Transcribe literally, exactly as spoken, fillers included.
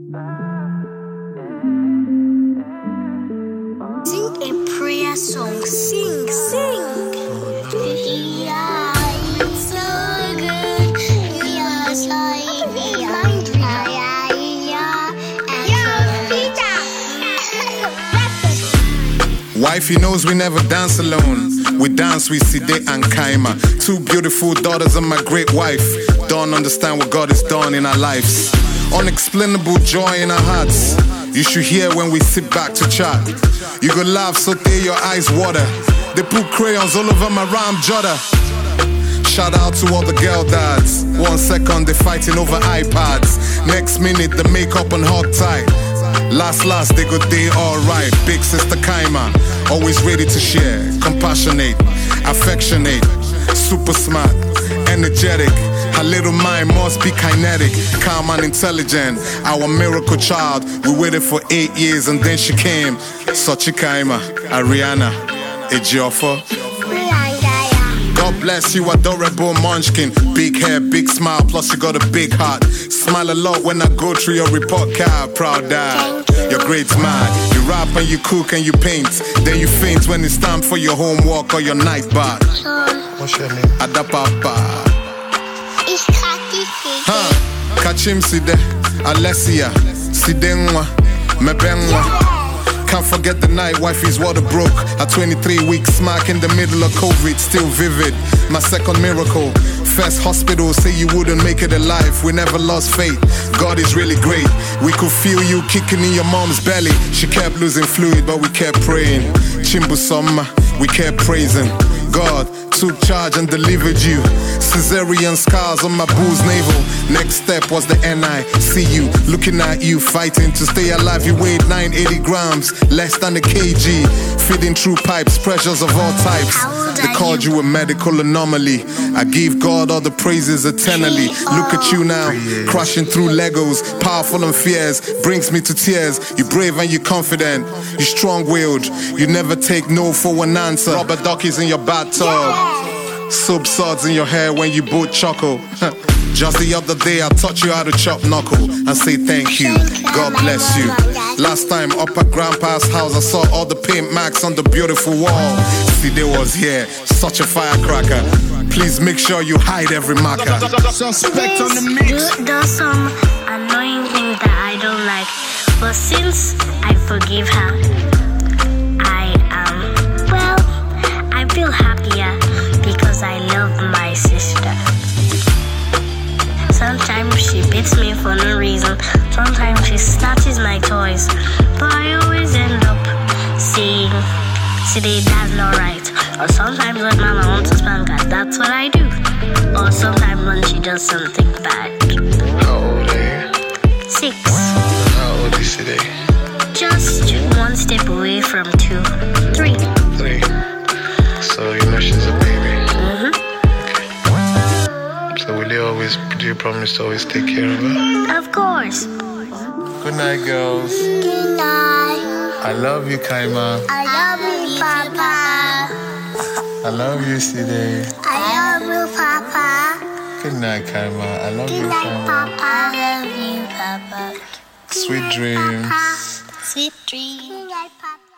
Sing a prayer song. Sing, sing. Yeah, it's so good. Yeah, it's like me. Yeah, yeah, yeah. Wifey knows we never dance alone. We dance with Side and Kaima, two beautiful daughters of my great wife. Don't understand what God has done in our lives. Unexplainable joy in our hearts. You should hear when we sit back to chat. You go laugh so they your eyes water. They put crayons all over my rhyme jotter. Shout out to all the girl dads. One second they fighting over iPads. Next minute the makeup and hog tight. Last last they go day alright. Big sister Kaima, always ready to share. Compassionate, affectionate, super smart, energetic. Her little mind must be kinetic, calm and intelligent. Our miracle child, we waited for eight years and then she came. Sochi Kaima, Ariana, Ejiofor. God bless you, adorable munchkin. Big hair, big smile, plus you got a big heart. Smile a lot when I go through your report card. Proud dad, you're great man. You rap and you cook and you paint. Then you faint when it's time for your homework or your night bath. What's your name? Adapapa. Huh? Kachim Side, Alessia, Sidenwa, Mebenwa. Can't forget the night wifey's water broke. At twenty-three weeks smack in the middle of COVID, still vivid. My second miracle. First hospital, say you wouldn't make it alive. We never lost faith. God is really great. We could feel you kicking in your mom's belly. She kept losing fluid, but we kept praying. Chimbu Somma, we kept praising. God took charge and delivered you. Caesarean scars on my boo's navel. Next step was the N I C U. Looking at you, fighting to stay alive. You weighed nine hundred eighty grams, less than a kg. Feeding through pipes, pressures of all types. They called you a medical anomaly. I give God all the praises eternally. Look at you now, crashing through Legos. Powerful and fierce, brings me to tears. You're brave and you're confident. You're strong-willed. You never take no for one answer. Rubber duckies in your bathtub. Soap suds in your hair when you both chuckle. Just the other day I taught you how to chop knuckle and say thank you, God bless you. Last time up at Grandpa's house I saw all the paint marks on the beautiful wall. Side was here, such a firecracker. Please make sure you hide every marker. Suspect on the mix. There's some annoying thing that I don't like, but since I forgive her, I am, well, I feel happier because I love my sister. Sometimes she beats me for no reason. Sometimes she snatches my toys. But I always end up saying, Side, that's not right. Or sometimes when Mama wants to spank her, that's what I do. Or sometimes when she does something bad. How old are you? Six. How old is Side? Just one step away from two. Three. Three. So you know she's a baby. Mm-hmm. So will you always, do you promise to always take care of her? Of course. Good night, girls. Good night. I love you, Kaima. I love you, Papa. I love you, Side. I love you, Papa. Good night, Kaima. I love Good you, night, Kaima. Papa. I love you, Papa. Sweet dreams. Sweet dreams. Good night, Papa.